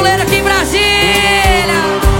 fuleiro aqui em Brasília.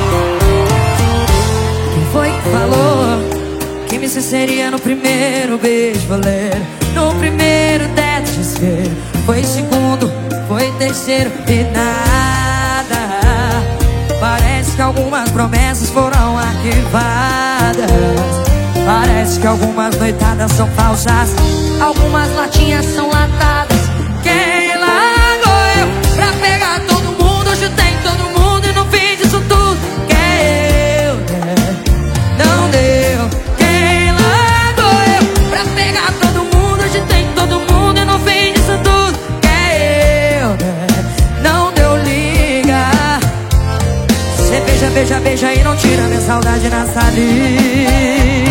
Quem foi que falou que me esqueceria no primeiro beijo, fuleiro? No primeiro teto de espelho. Foi segundo, foi terceiro e nada. Parece que algumas promessas foram arquivadas. Parece que algumas noitadas são falsas, algumas latinhas são latadas. Quem largou eu pra pegar todo mundo? Hoje tem todo mundo e no fim disso tudo quer eu, né? Não deu. Quem largou eu pra pegar todo mundo? Hoje tem todo mundo e no fim disso tudo quer eu, né? Não deu liga. Cê beija, beija, beija e não tira minha saudade na saliva.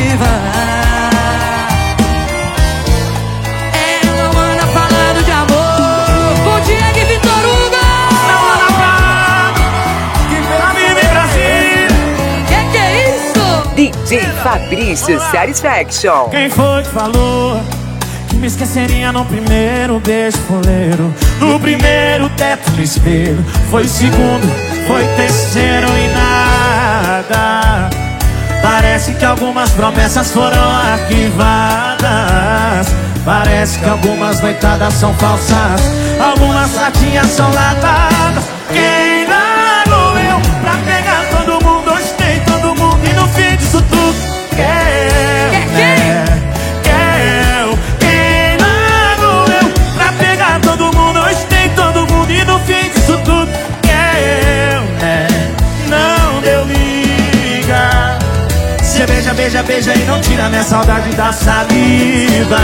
Ela anda falando de amor. Bom dia, Gui Vitor Hugo. Não anda pra que pela vida em Brasília. Que é isso? DJ Fabrício Satisfaction. Quem foi que falou que me esqueceria no primeiro beijo, fuleiro? No primeiro teto no espelho. Foi segundo, foi terceiro e nada. Parece que algumas promessas foram arquivadas. Parece que algumas noitadas são falsas, algumas latinhas são latadas. Quem largou eu pra pegar todo mundo? Hoje tem todo mundo e no fim disso tudo quer eu, né? Quer eu. Quem largou eu pra pegar todo mundo? Hoje tem todo mundo e no fim disso tudo quer eu, né? Não deu liga. Cê beija, beija, beija e não tira minha saudade da saliva.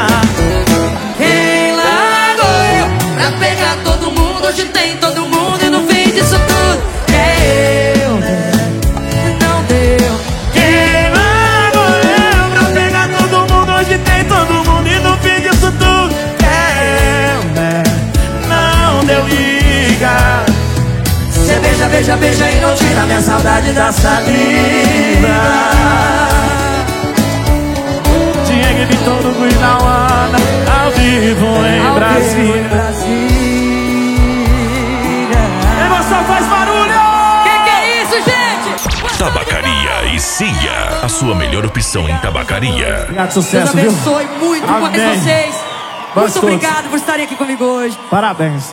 Quem largou eu pra pegar todo mundo? Hoje tem todo mundo e no fim disso tudo é eu, né? Não deu. Quem largou eu pra pegar todo mundo? Hoje tem todo mundo e no fim disso tudo é eu, né? Não deu liga. Cê beija, beija, beija e não tira minha saudade da saliva. Diego e Vitor Hugo e Nauana, ao vivo em Brasília. Emoção faz barulho! Que é isso, gente? Tabacaria e Cia, a sua melhor opção em tabacaria. Obrigado, Deus sucesso, viu? abençoe muito Amém. mais vocês. Nós Muito todos. obrigado por estarem aqui comigo hoje. Parabéns.